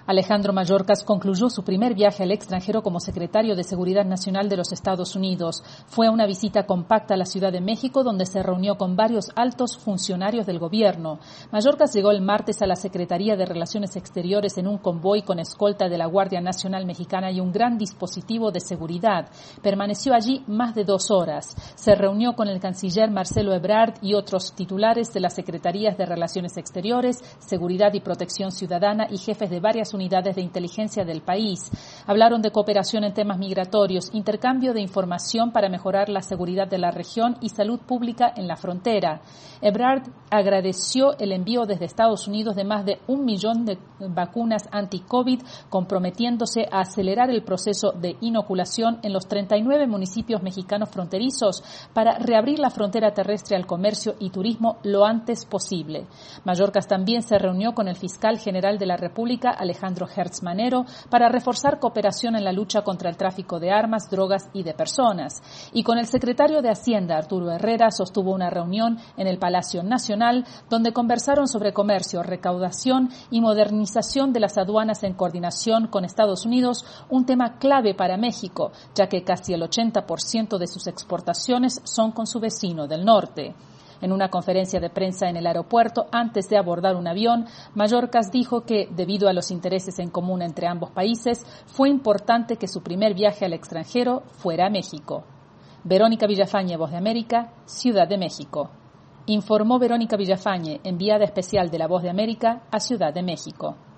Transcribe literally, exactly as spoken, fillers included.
Alejandro Mayorkas concluyó su primer viaje al extranjero como secretario de Seguridad Nacional de los Estados Unidos. Fue a una visita compacta a la Ciudad de México, donde se reunió con varios altos funcionarios del gobierno. Mayorkas llegó el martes a la Secretaría de Relaciones Exteriores en un convoy con escolta de la Guardia Nacional Mexicana y un gran dispositivo de seguridad. Permaneció allí más de dos horas. Se reunió con el canciller Marcelo Ebrard y otros titulares de las Secretarías de Relaciones Exteriores, Seguridad y Protección Ciudadana y jefes de varias unidades de inteligencia del país. Hablaron de cooperación en temas migratorios, intercambio de información para mejorar la seguridad de la región y salud pública en la frontera. Ebrard agradeció el envío desde Estados Unidos de más de un millón de vacunas anti-COVID, comprometiéndose a acelerar el proceso de inoculación en los treinta y nueve municipios mexicanos fronterizos para reabrir la frontera terrestre al comercio y turismo lo antes posible. Mayorkas también se reunió con el fiscal general de la República, Alejandro Hertz Manero, para reforzar cooperación en la lucha contra el tráfico de armas, drogas y de personas. Y con el secretario de Hacienda, Arturo Herrera, sostuvo una reunión en el Palacio Nacional, donde conversaron sobre comercio, recaudación y modernización de las aduanas en coordinación con Estados Unidos, un tema clave para México, ya que casi el ochenta por ciento de sus exportaciones son con su vecino del norte. En una conferencia de prensa en el aeropuerto, antes de abordar un avión, Mayorkas dijo que, debido a los intereses en común entre ambos países, fue importante que su primer viaje al extranjero fuera a México. Verónica Villafañe, Voz de América, Ciudad de México. Informó Verónica Villafañe, enviada especial de la Voz de América a Ciudad de México.